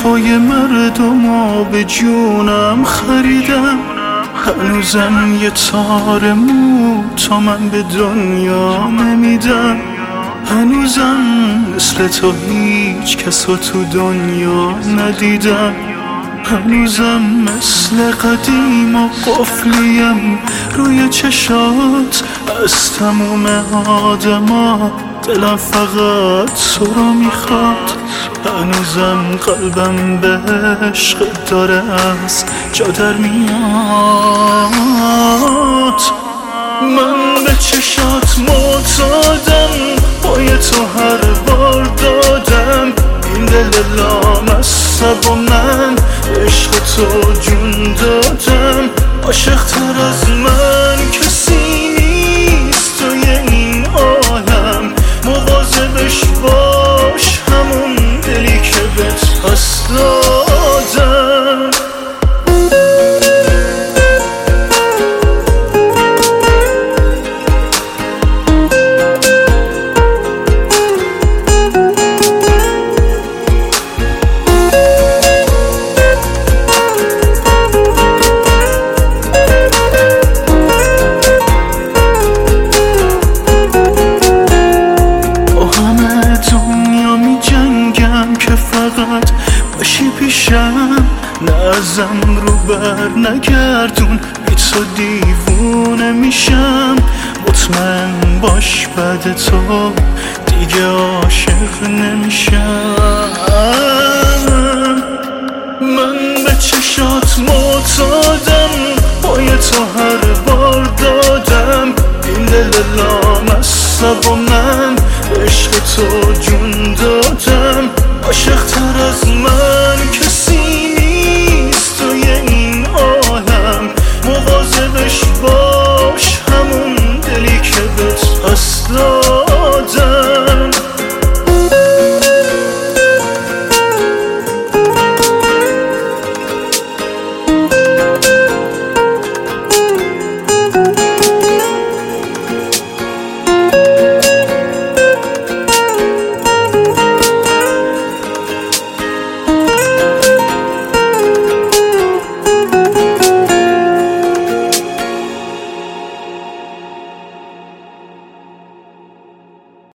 وفای مردم به جونم خریدم، هنوزم یه تار مو تا من به دنیا نمیدم، هنوزم مثل تو هیچ کسو تو دنیا ندیدم، هنوزم مثل قدیم و قفلیم روی چشات، از تموم آدما دلم فقط تو رو میخواد، هنوزم قلبم به عشق داره از جا در میاد. من به چشات معتادم، پای تو هر بار دادم، این دل لامصب و من عشق تو جون دادم، عاشق‌تر از من کسی نیست توی این عالم، مواظبش باش همون دلی که بهت پس دادم. فقط باشی پیشم، نه ازم رو بر نگردون، بی تو دیوونه میشم، مطمئن باش بعد تو دیگه عاشق نمیشم. من به چشات معتادم، پای تو هر بار دادم، این دل لامصب و